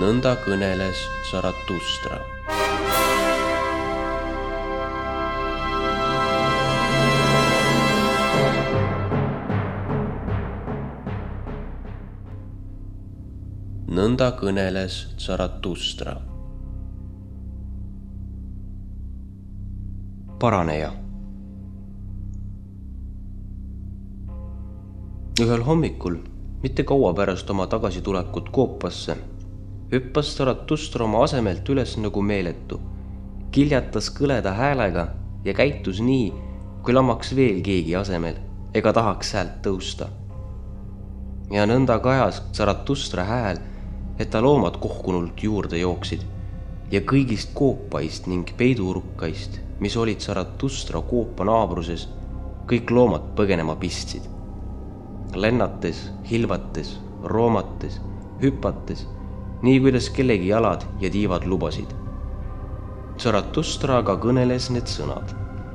Nõnda kõneles Zaratustra. Nõnda kõneles Zaratustra. Paraneja. Ühel hommikul, mitte kaua pärast oma tagasitulekut koopasse, hüppas Zaratustra oma asemelt üles nagu meeletu, kiljatas kõleda häälega ja käitus nii, kui lamaks veel keegi asemel ega tahaks häält tõusta. Ja nõnda kajas Zaratustra hääl, et ta loomad kohkunult juurde jooksid ja kõigist koopaist ning peidurukkaist, mis olid Zaratustra koopa naabruses, kõik loomad põgenema pistsid. Lennates, hilvates, roomates, hüpates, nii kuidas kellegi jalad ja tiivad lubasid. Zaratustra aga kõneles need sõnad.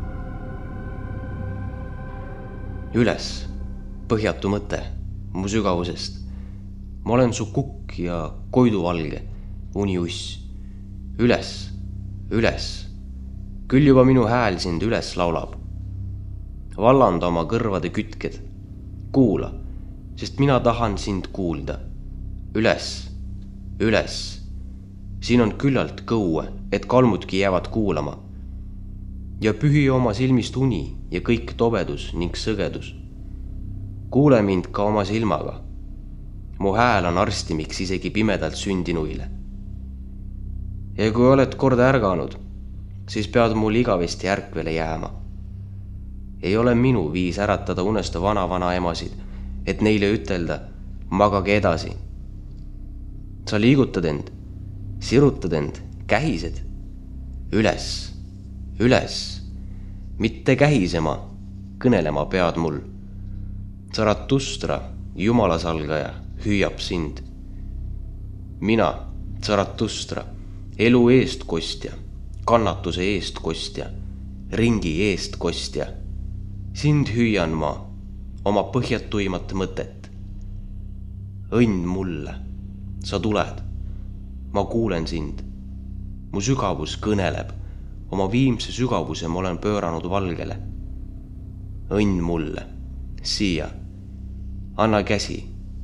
Üles, põhjatu mõte, mu sügavusest. Ma olen su kukk ja koiduvalge, uniuss. Üles, üles, küll juba minu hääl sind üles laulab. Vallanda oma kõrvade kütked. Kuula, sest mina tahan sind kuulda. Üles, üles. Siin on küllalt kõue, et kalmudki jäävad kuulama. Ja pühi oma silmist uni ja kõik tobedus ning sõgedus. Kuule mind ka oma silmaga. Mu hääl on arstimiks isegi pimedalt sündinuile. Ja kui oled kord ärganud, siis pead mul igavesti ärkvele jääma. Ei ole minu viis äratada unest vana emasid, et neile ütelda, magage edasi. Sa liigutad end, sirutad end, kähised. Üles, üles, mitte kähisema, kõnelema pead mul. Zaratustra, jumalasalgaja, hüüab sind. Mina, Zaratustra, elu eestkostja, kannatuse eestkostja, ringi eestkostja. Sind hüüan ma, oma põhjatuimat mõtet. Õnn mulle, sa tuled, ma kuulen sind. Mu sügavus kõneleb, oma viimse sügavuse ma olen pööranud valgele. Õnn mulle, siia, anna käsi,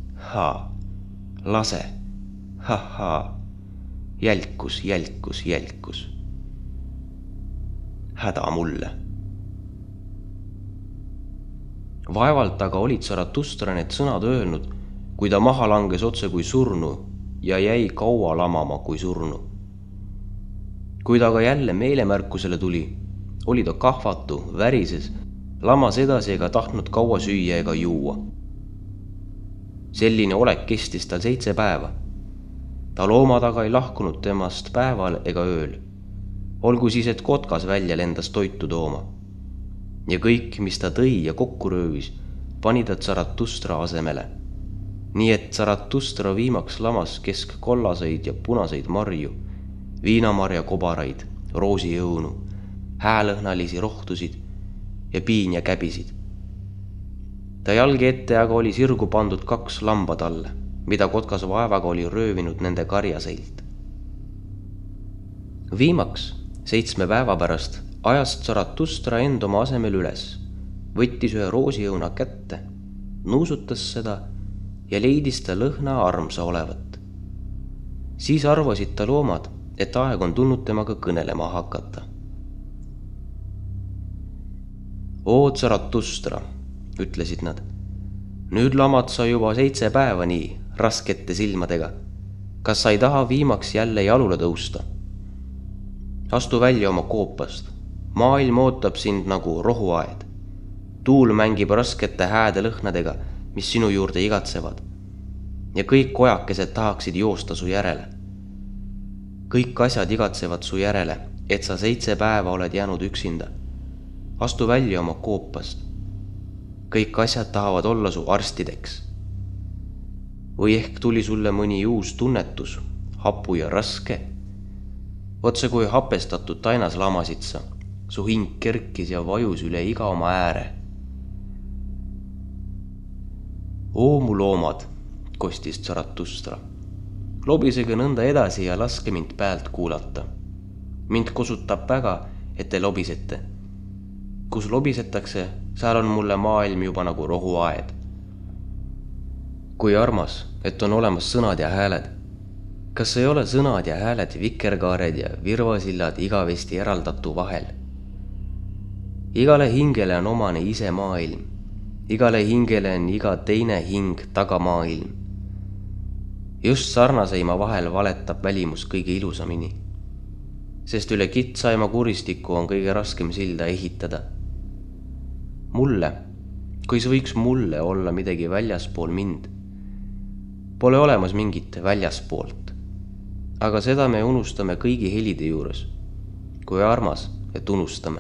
lase, jälkus, jälkus, jälkus. Häda mulle. Vaevalt aga olid Zaratustra need sõnad öelnud, kui ta maha langes otse kui surnu ja jäi kaua lamama kui surnu. Kui ta aga jälle meelemärkusele tuli, oli ta kahvatu, värises, lamas edasi ega tahtnud kaua süüa ega juua. Selline olek kestis tal 7 päeva. Ta loomad aga ei lahkunud temast päeval ega ööl. Olgu siis, et kotkas välja lendas toitu tooma. Ja kõik, mis ta tõi ja kokku röövis, pani ta Zaratustra asemele. Nii et Zaratustra viimaks lamas kesk kollaseid ja punaseid marju, viinamarja kobaraid, roosijõunu, häälõhnalisi rohtusid ja piin ja käbisid. Ta jalgi ette aga oli sirgu pandud 2 lamba talle, mida kotkas vaevaga oli röövinud nende karjaseilt. Viimaks 7 päeva pärast ajas Zaratustra end oma asemel üles, võttis ühe roosijõuna kätte, nuusutas seda ja leidis ta lõhna armsa olevat. Siis arvasid ta loomad, et aeg on tulnud temaga kõnelema hakata. Oo Zaratustra, ütlesid nad, nüüd lamad sa juba 7 päeva nii raskete silmadega. Kas sa ei taha viimaks jälle jalule tõusta? Astu välja oma koopast. Maailm ootab sind nagu rohuaed. Tuul mängib raskete hääde lõhnadega, mis sinu juurde igatsevad. Ja kõik kojakesed tahaksid joosta su järele. Kõik asjad igatsevad su järele, et sa 7 päeva oled jäänud üksinda. Astu välja oma koopast. Kõik asjad tahavad olla su arstideks. Või ehk tuli sulle mõni uus tunnetus, hapu ja raske. Otse kui hapestatud tainas lamasid sa, su hing kerkis ja vajus üle iga oma ääre. Oo mu loomad, kostis Zaratustra. lobisege nõnda edasi ja laske mind pealt kuulata. Mind kosutab väga, et te lobisete. Kus lobisetakse, seal on mulle maailm juba nagu rohuaed. Kui armas, et on olemas sõnad ja hääled. Kas ei ole sõnad ja hääled vikerkaared ja virvasillad igavesti eraldatu vahel? Igale hingele on omane ise maailm. Igale hingele on iga teine hing tagamaailm. Just sarnaseima vahel valetab välimus kõige ilusamini. Sest üle kitsaima kuristiku on kõige raskem silda ehitada. Mulle, kui see võiks mulle olla midagi väljaspool mind. Pole olemas mingit väljaspoolt. Aga seda me unustame kõigi helide juures. Kui armas, et unustame.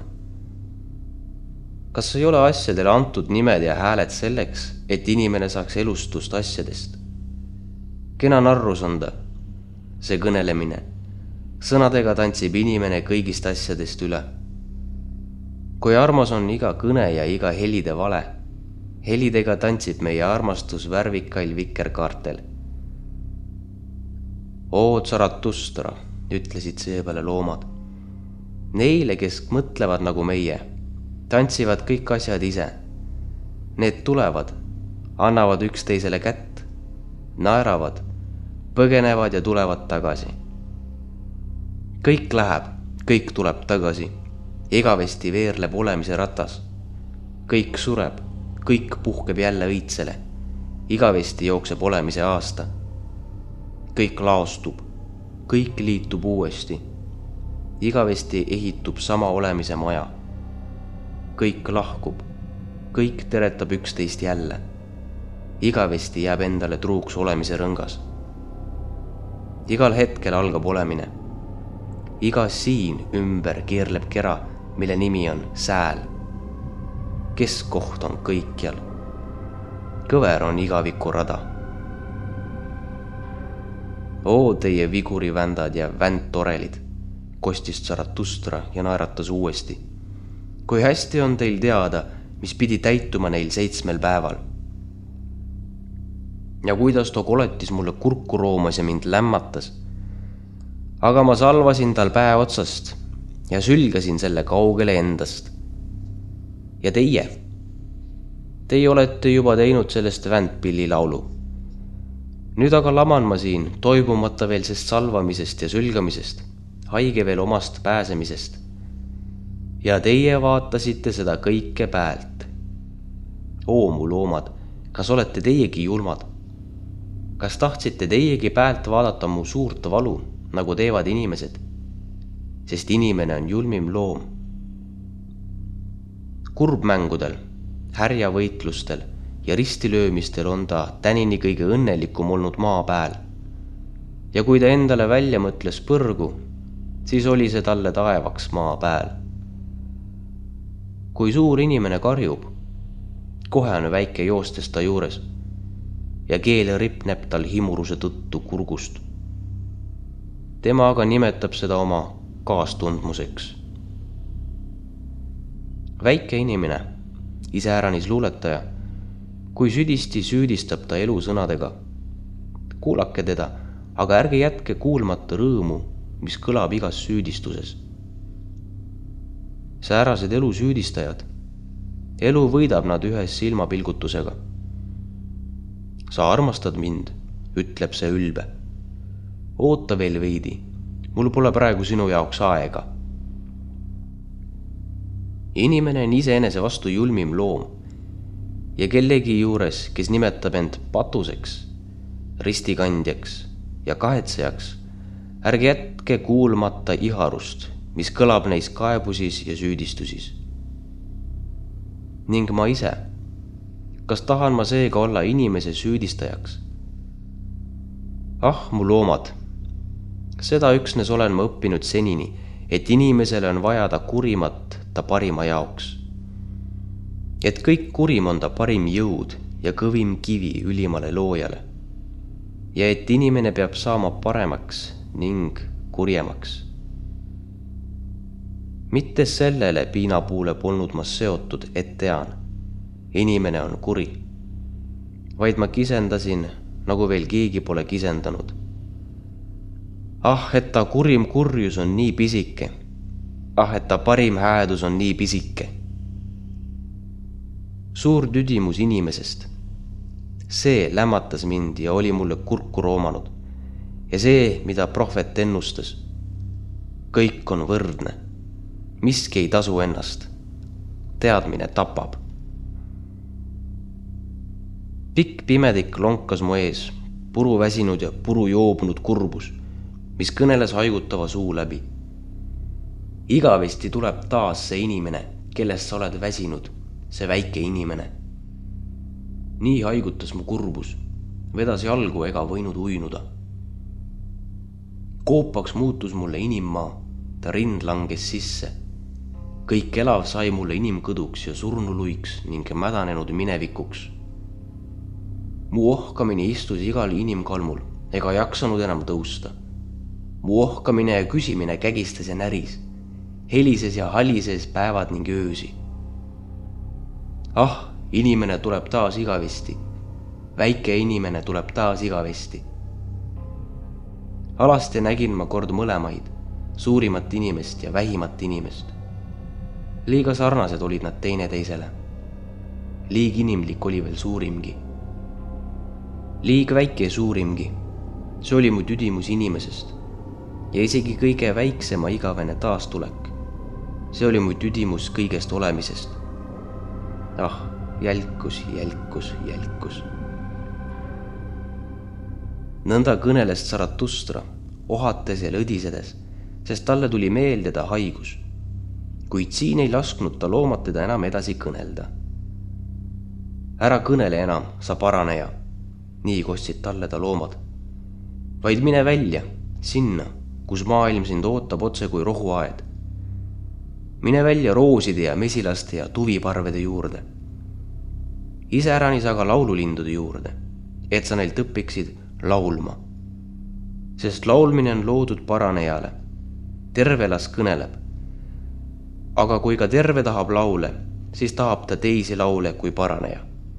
Kas ei ole asjadele antud nimed ja hääled selleks, et inimene saaks elustust asjadest? Kena narrus on ta, see kõnelemine. Sõnadega tantsib inimene kõigist asjadest üle. Kui armas on iga kõne ja iga helide vale, helidega tantsib meie armastus värvikail vikerkaartel. Oo Zaratustra, ütlesid seepeale loomad. Neile, kes mõtlevad nagu meie, tantsivad kõik asjad ise. Need tulevad, annavad üksteisele kätt, naeravad, põgenevad ja tulevad tagasi. Kõik läheb, kõik tuleb tagasi. Igavesti veerleb olemise ratas. Kõik sureb, kõik puhkeb jälle õitsele. Igavesti jookseb olemise aasta. Kõik laostub, kõik liitub uuesti. Igavesti ehitub sama olemise maja. Kõik lahkub, kõik teretab üksteist jälle. Igavesti jääb endale truuks olemise rõngas. Igal hetkel algab olemine. Iga siin ümber keerleb kera, mille nimi on sääl. Keskkoht on kõikjal. Kõver on igaviku rada. Oo teie vigurivändad ja vändtorelid, kostis Zaratustra ja naeratas uuesti. Kui hästi on teil teada, mis pidi täituma neil 7 päeval. Ja kuidas too koletis mulle kurku roomas ja mind lämmatas. Aga ma salvasin tal päe otsast ja sülgasin selle kaugele endast. Ja teie olete juba teinud sellest vändpilli laulu. Nüüd aga laman ma siin, toibumata veel sest salvamisest ja sülgamisest, haige veel omast pääsemisest. Ja teie vaatasite seda kõike päält. Oo mu loomad, kas olete teiegi julmad? Kas tahtsite teiegi päält vaadata mu suurt valu, nagu teevad inimesed? Sest inimene on julmim loom. Kurbmängudel, härjavõitlustel ja ristilöömistel on ta tänini kõige õnnelikum olnud maa pääl. Ja kui ta endale välja mõtles põrgu, siis oli see talle taevaks maa pääl. Kui suur inimene karjub, kohe on väike joostes ta juures ja keel ripneb tal himuruse tõttu kurgust. Tema aga nimetab seda oma kaastundmuseks. Väike inimene, iseäranis luuletaja, kui südisti süüdistab ta elu sõnadega. Kuulake teda, aga ärge jätke kuulmata rõõmu, mis kõlab igas süüdistuses. Säärased elu süüdistajad. Elu võidab nad ühes silmapilgutusega. Sa armastad mind, ütleb see ülbe. Oota veel veidi, mul pole praegu sinu jaoks aega. Inimene on iseenese vastu julmim loom ja kellegi juures, kes nimetab end patuseks, ristikandjaks ja kahetsejaks, ärge jätke kuulmata iharust, mis kõlab neis kaebusis ja süüdistusis. Ning ma ise, kas tahan ma seega olla inimese süüdistajaks? Ah, mu loomad, seda üksnes olen ma õppinud senini, et inimesele on vaja ta kurimat ta parima jaoks. Et kõik kurim on ta parim jõud ja kõvim kivi ülimale loojale. Ja et inimene peab saama paremaks ning kurjemaks. Mitte sellele piinapuule polnud ma seotud, et tean, inimene on kuri, vaid ma kisendasin, nagu veel keegi pole kisendanud, Ah, et ta kurim kurjus on nii pisike. Ah, et ta parim häädus on nii pisike. Suur tüdimus inimesest. See lämmatas mind ja oli mulle kurku roomanud. Ja see, mida prohvet ennustas. Kõik on võrdne. Miski ei tasu ennast. Teadmine tapab. Pikk pimedik lonkas mu ees, puru väsinud ja puru joobnud kurbus, mis kõneles haigutava suu läbi. Igavesti tuleb taas see inimene, kellest sa oled väsinud, see väike inimene. Nii haigutas mu kurbus, vedas jalgu ega võinud uinuda. Koopaks muutus mulle inimmaa, ta rind langes sisse. Kõik elav sai mulle inimkõduks ja surnuluiks ning mädanenud minevikuks. Mu ohkamine istus igal inimkalmul ega jaksanud enam tõusta. Mu ohkamine ja küsimine kägistas ja näris, helises ja halises päevad ning öösi. Ah, inimene tuleb taas igavesti. Väike inimene tuleb taas igavesti. Alasti nägin ma kord mõlemaid, suurimat inimest ja vähimat inimest. Liiga sarnased olid nad teineteisele. Liig inimlik oli veel suurimgi. Liig väike suurimgi. See oli mu tüdimus inimesest. Ja isegi kõige väiksema igavene taastulek. See oli mu tüdimus kõigest olemisest. Ah, jälkus. Nõnda kõnelest Zaratustra, ohates ja lõdisedes, sest talle tuli meelde ta haigus. Kuid siin ei lasknud ta loomad teda enam edasi kõnelda. Ära kõnele enam, sa paraneja, nii kostsid talle ta loomad. Vaid mine välja, sinna, kus maailm sind ootab otse kui rohuaed. Mine välja rooside ja mesilaste ja tuviparvede juurde. Iseäranis aga laululindude juurde, et sa neilt õpiksid laulma. Sest laulmine on loodud paranejale. Terve las kõneleb. Aga kui ka terve tahab laule, siis tahab ta teisi laule kui paraneja.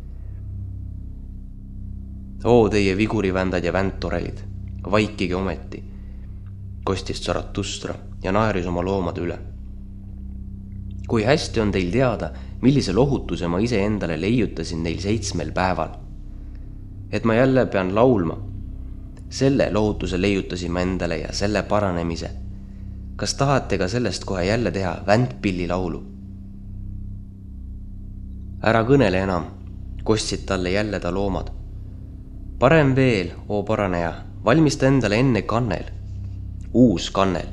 Oo teie vigurivändad ja vändtorelid, vaikige ometi, kostis Zaratustra ja naeris oma loomade üle. Kui hästi on teil teada, millise lohutuse ma ise endale leiutasin neil 7 päeval. Et ma jälle pean laulma. Selle lohutuse leiutasin ma endale ja selle paranemise. Kas tahate ka sellest kohe jälle teha vändpilli laulu? Ära kõnele enam, kostsid talle jälle ta loomad. Parem veel, oo paraneja, valmista endale enne kannel, uus kannel.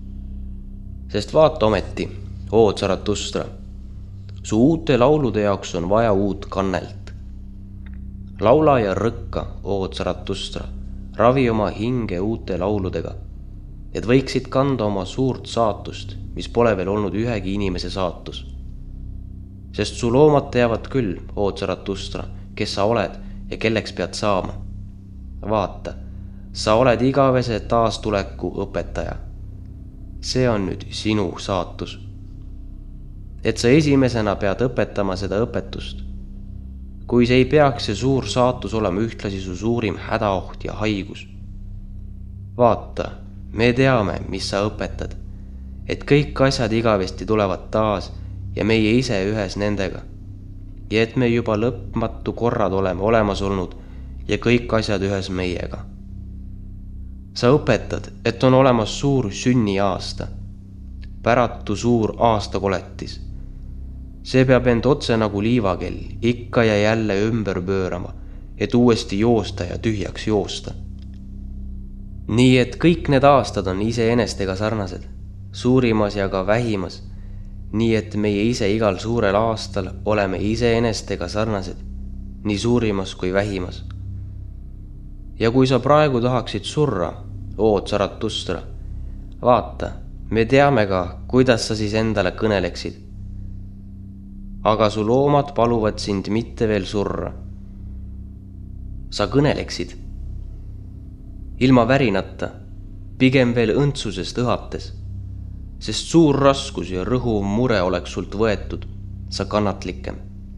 Sest vaata ometi, oo Zaratustra, su uute laulude jaoks on vaja uut kannelt. Laula ja rõkka, oo Zaratustra, ravi oma hinge uute lauludega, et võiksid kanda oma suurt saatust, mis pole veel olnud ühegi inimese saatus. Sest su loomad teavad küll, oo Zaratustra, kes sa oled ja kelleks pead saama. Vaata, sa oled igavese taastuleku õpetaja. See on nüüd sinu saatus. Et sa esimesena pead õpetama seda õpetust. Kui see ei peaks see suur saatus olema ühtlasi su suurim hädaoht ja haigus. Vaata, me teame, mis sa õpetad, et kõik asjad igavesti tulevad taas ja meie ise ühes nendega. Ja et me juba lõpmatu korrad oleme olemas olnud ja kõik asjad ühes meiega. Sa õpetad, et on olemas suur sünniaasta, päratu suur aastakoletis. See peab end otse nagu liivakell ikka ja jälle ümber pöörama, et uuesti joosta ja tühjaks joosta. Nii et kõik need aastad on iseenestega sarnased, suurimas ja ka vähimas, nii et meie ise igal suurel aastal oleme iseenestega sarnased, nii suurimas kui vähimas. Ja kui sa praegu tahaksid surra, oo Zaratustra, vaata, me teame ka, kuidas sa siis endale kõneleksid. Aga su loomad paluvad sind mitte veel surra. Sa kõneleksid. Ilma värinata, pigem veel õndsusest õhates, sest suur raskus ja rõhuv mure oleks sult võetud, sa kannatlikem.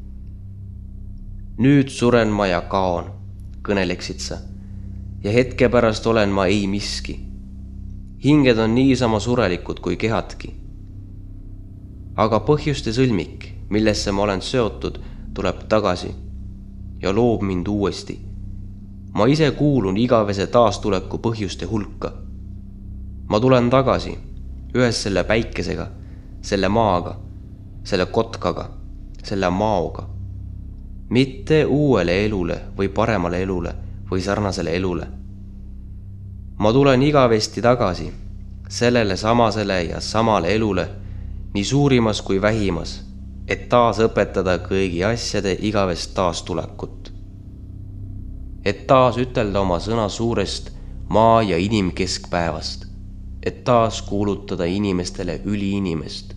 Nüüd suren ma ja kaon, kõneleksid sa, ja hetke pärast olen ma ei miski. hinged on niisama surelikud kui kehadki. Aga põhjuste sõlmik, millesse ma olen seotud, tuleb tagasi ja loob mind uuesti. Ma ise kuulun igavese taastuleku põhjuste hulka. Ma tulen tagasi ühes selle päikesega, selle maaga, selle kotkaga, selle maoga. Mitte uuele elule või paremale elule või sarnasele elule. Ma tulen igavesti tagasi sellele samasele ja samale elule, nii suurimas kui vähimas, et taas õpetada kõigi asjade igavest taastulekut. Et taas ütelda oma sõna suurest maa- ja inimkeskpäevast, et taas kuulutada inimestele üliinimest.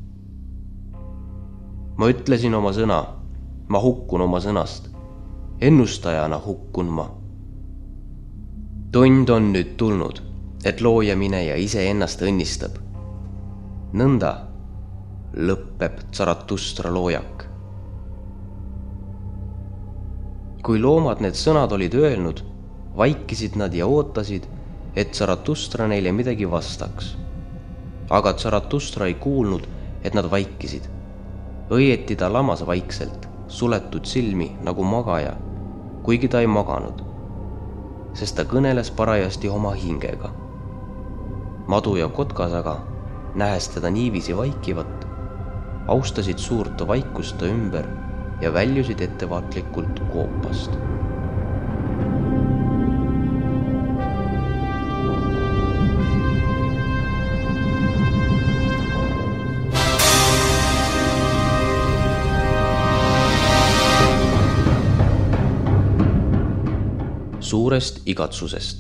Ma ütlesin oma sõna, ma hukkun oma sõnast, ennustajana hukkun ma. Tund on nüüd tulnud, et looja mineja ise ennast õnnistab. Nõnda lõppeb Zaratustra loojak. Kui loomad need sõnad olid öelnud, vaikisid nad ja ootasid, et Zaratustra neile midagi vastaks. Aga Zaratustra ei kuulnud, et nad vaikisid. Õieti ta lamas vaikselt, suletud silmi nagu magaja, kuigi ta ei maganud, sest ta kõneles parajasti oma hingega. Madu ja kotkas aga, nähes teda niiviisi vaikivat, austasid suurt vaikust ta ümber ja väljusid ettevaatlikult koopast. Suurest igatsusest.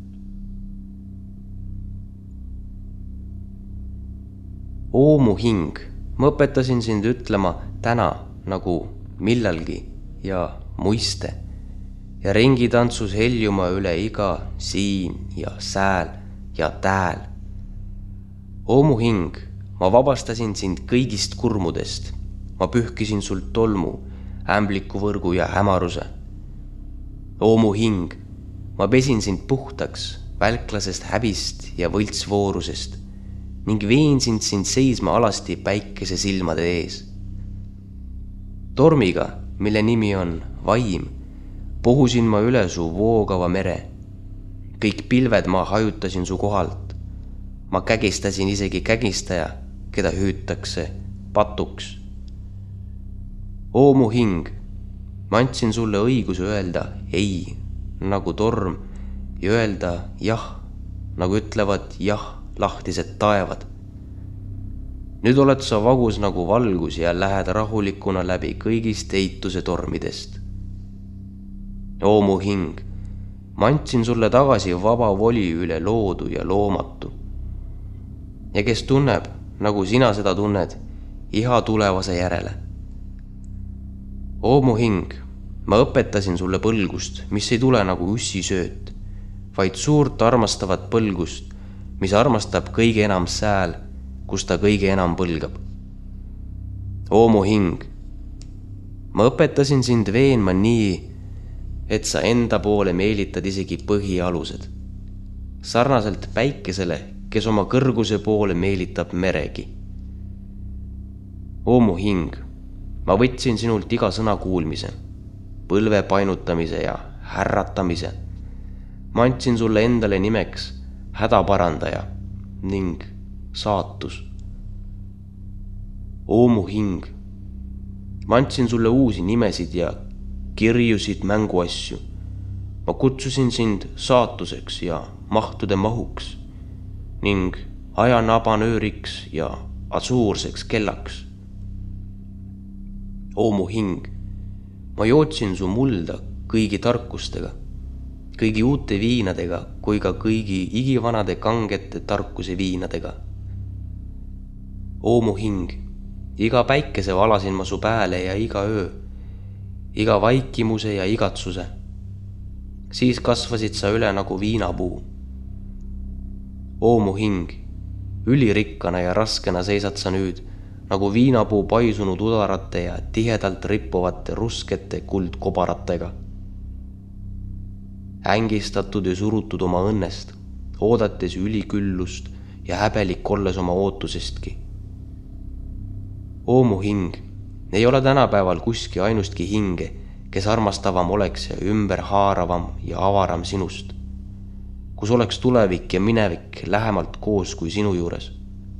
Oo mu hing, ma õpetasin sind ütlema täna nagu millalgi ja muiste ja ringitantsus heljuma üle iga siin ja sääl ja tääl. Oo mu hing, ma vabastasin sind kõigist kurmudest, ma pühkisin sult tolmu, ämblikuvõrgu ja hämaruse. Oo mu hing, ma pesin sind puhtaks välklasest häbist ja võltsvoorusest ning veensin sind seisma alasti päikese silmade ees. Tormiga, mille nimi on vaim, puhusin ma üle su voogava mere. Kõik pilved ma hajutasin su kohalt. Ma kägistasin isegi kägistaja, keda hüütakse patuks. Oo mu hing, ma andsin sulle õiguse öelda ei, nagu torm, ja öelda jah, nagu ütlevad jah lahtised taevad. Nüüd oled sa vagus nagu valgus ja lähed rahulikuna läbi kõigist eituse tormidest. Oo mu hing, ma andsin sulle tagasi vaba voli üle loodu ja loomatu. Ja kes tunneb, nagu sina seda tunned, iha tulevase järele. Oo mu hing, ma õpetasin sulle põlgust, mis ei tule nagu ussisööt, vaid suurt armastavat põlgust, mis armastab kõige enam sääl, kus ta kõige enam põlgab. Oo mu hing, ma õpetasin sind veenma nii, et sa enda poole meelitad isegi põhialused, sarnaselt päikesele, kes oma kõrguse poole meelitab meregi. Oo mu hing, ma võtsin sinult iga sõna kuulmise, põlve painutamise ja härratamise. Ma andsin sulle endale nimeks hädaparandaja ning saatus. Oo mu hing, ma andsin sulle uusi nimesid ja kirjusid mänguasju. Ma kutsusin sind saatuseks ja mahtude mahuks ning ajanabanööriks ja asuurseks kellaks. Oo mu hing, ma jootsin su mulda kõigi tarkustega, kõigi uute viinadega kui ka kõigi igivanade kangete tarkuse viinadega. Oo mu hing, iga päikese valasin ma su pääle ja iga öö, iga vaikimuse ja igatsuse. Siis kasvasid sa üle nagu viinapuu. Oo mu hing, ülirikkana ja raskena seisad sa nüüd nagu viinapuu paisunud udarate ja tihedalt rippuvate ruskete kuldkobaratega. Ängistatud ja surutud oma õnnest, oodates üliküllust ja häbelik olles oma ootusestki. Oo mu hing, ei ole tänapäeval kuski ainustki hinge, kes armastavam oleks ja ümberhaaravam ja avaram sinust, kus oleks tulevik ja minevik lähemalt koos kui sinu juures.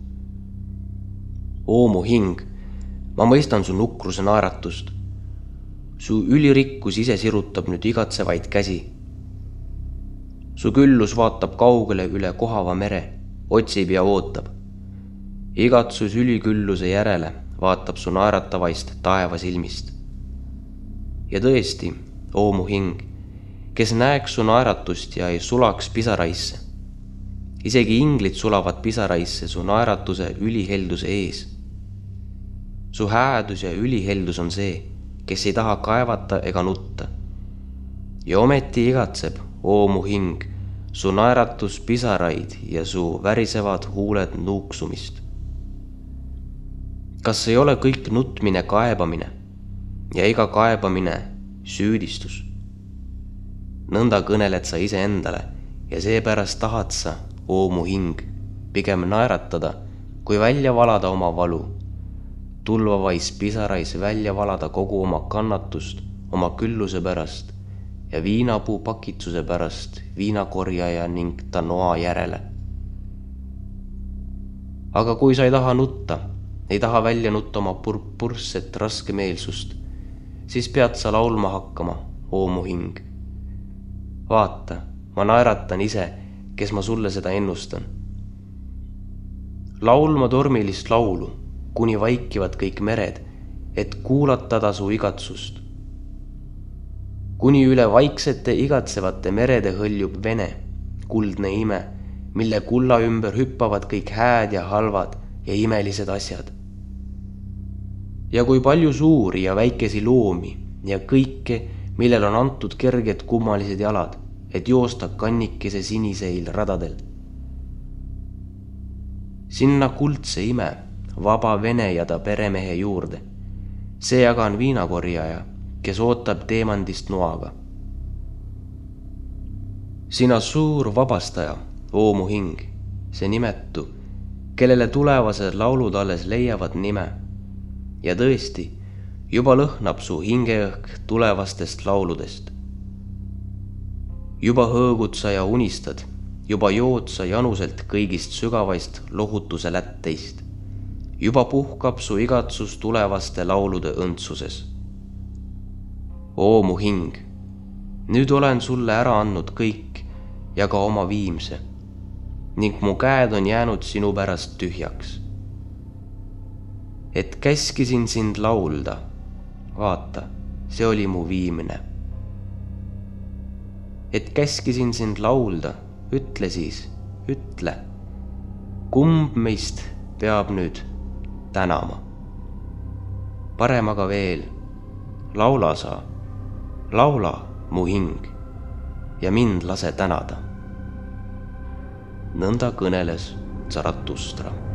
Oo mu hing, ma mõistan su nukruse naeratust. Su ülirikkus ise sirutab nüüd igatsevaid käsi. Su küllus vaatab kaugele üle kohava mere, otsib ja ootab. Igatsus ülikülluse järele vaatab su naeratavaist taevasilmist. Ja tõesti, oo mu hing, kes näeks su naeratust ja ei sulaks pisaraisse. Isegi inglid sulavad pisaraisse su naeratuse ülihelduse ees. Su häädus ja üliheldus on see, kes ei taha kaevata ega nutta. Ja ometi igatseb, oo mu hing, su naeratus pisaraid ja su värisevad huuled nuuksumist. Kas ei ole kõik nutmine kaebamine ja iga kaebamine süüdistus? Nõnda kõneled sa ise endale ja seepärast tahad sa, oo mu hing, pigem naeratada, kui välja valada oma valu. Tulvavais pisarais välja valada kogu oma kannatust oma külluse pärast ja viinapuu pakitsuse pärast viinakorjaja ning ta noa järele. Aga kui sa ei taha nutta, ei taha välja nutta oma purpurset raskemeelsust, siis pead sa laulma hakkama, oo mu hing. Vaata, ma naeratan ise, kes ma sulle seda ennustan. Laulma tormilist laulu, kuni vaikivad kõik mered, et kuulatada su igatsust. Kuni üle vaiksete igatsevate merede hõljub Vene, kuldne ime, mille kulla ümber hüppavad kõik hääd ja halvad ja imelised asjad. Ja kui palju suuri ja väikesi loomi ja kõike, millel on antud kerged kummalised jalad, et joosta kannikese siniseil radadel. Sinna kuldse ime, vaba Vene ja ta peremehe juurde. See aga on viinakorjaja, kes ootab teemandist noaga. Sina suur vabastaja, oo mu hing, see nimetu, kellele tulevased laulud alles leiavad nime. Ja tõesti, juba lõhnab su hingeõhk tulevastest lauludest. Juba hõõgud sa ja unistad, juba jood sa januselt kõigist sügavaist lohutuse lätteist. Juba puhkab su igatsus tulevaste laulude õndsuses. Oo mu hing, nüüd olen sulle ära andnud kõik ja ka oma viimse, ning mu käed on jäänud sinu pärast tühjaks. Et käskisin sind laulda, vaata, see oli mu viimne. Et käskisin sind laulda, ütle siis, ütle, kumb meist peab nüüd tänama. Parem aga veel, laula sa, laula mu hing ja mind lase tänada. Nõnda kõneles Zaratustra.